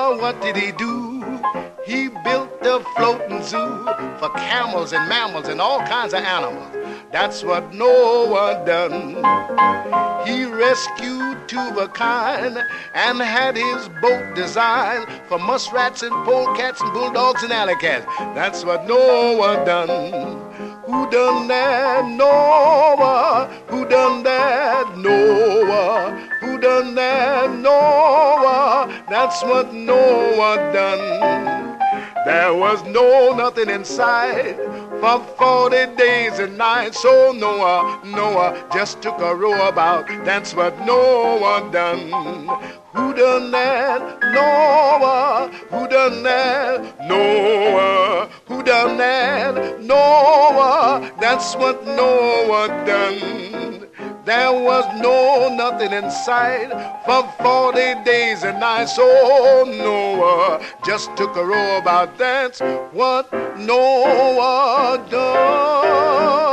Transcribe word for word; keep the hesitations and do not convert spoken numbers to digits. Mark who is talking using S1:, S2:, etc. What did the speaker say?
S1: Noah, what did he do? He built a floating zoo for camels and mammals and all kinds of animals. That's what Noah done. He rescued two of a kind and had his boat designed for muskrats and polecats and bulldogs and alley cats. That's what Noah done. Who done that? Noah. Who done that? Noah. Who done that? Noah. That's what Noah done. There was no nothing inside for forty days and nights. So Noah, Noah just took a row about. That's what Noah done. Who done that? Noah. Who done that? Noah. Who done that? Noah. That's what Noah done. There was no nothing in sight for forty days and nights. So Noah just took a row about. That's what Noah done.